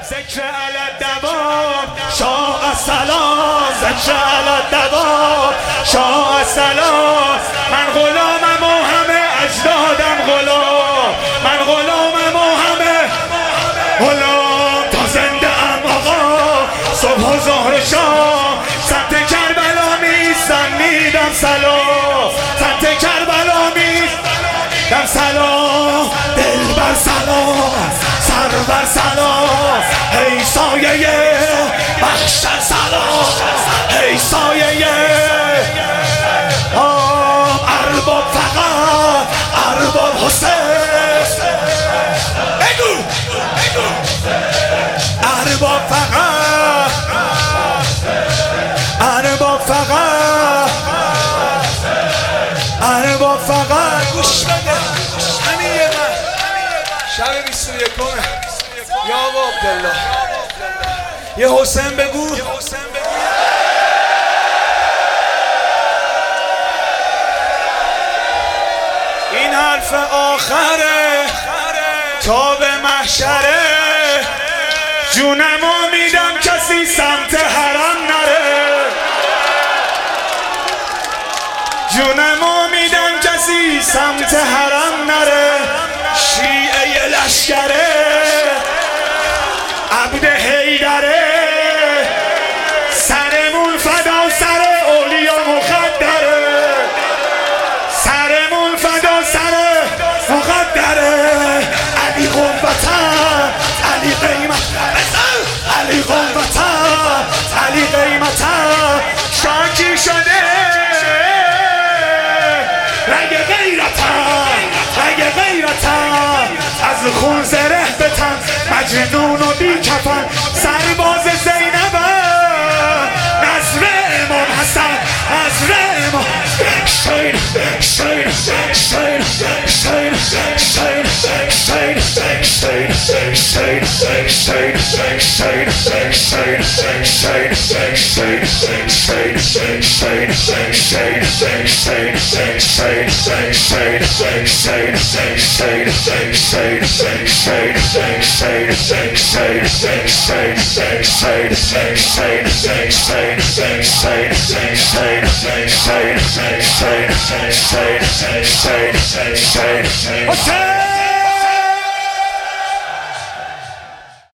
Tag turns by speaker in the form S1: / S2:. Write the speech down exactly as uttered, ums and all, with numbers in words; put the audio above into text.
S1: ذکر علی الدوام شاه السلام، ذکر علی الدوام شاه السلام. من غلامم و همه اجدادم غلام، من غلامم و همه غلام. تا زنده ام آقا صبح و ظهر و شام، سمت کربلا میستم میدم سلام، سمت کربلا میدم سلام. دل بر سلام، سر بر سلام، هی سایه بخشتر سلام، هی سایه ارباب فقط ارباب حسین. بگو بگو ارباب فقط ارباب فقط ارباب فقط. گوش بده همین یه من شب بیست و یکمه یا آقا عبدالله یه حسین بگو. این حرف آخره تا به محشره، جونمو میدم کسی سمت حرم نره، جونمو میدم کسی سمت حرم نره. شیعه لشکره عبد حیدره، سرمون فدا سر اولیا مخدره، سرمون فدا سر مخدره. علی قوتن علی قیمت، علی قوتن علی قیمتن. شاکی شده رگ غیرتن، رگ غیرتن. از خون زره بتن مجنون و بی کفن، سرباز زینب نظر امام حسن، نظر امام شین شین شین شین شین شین شین شین شین شین شین شین شین حسین.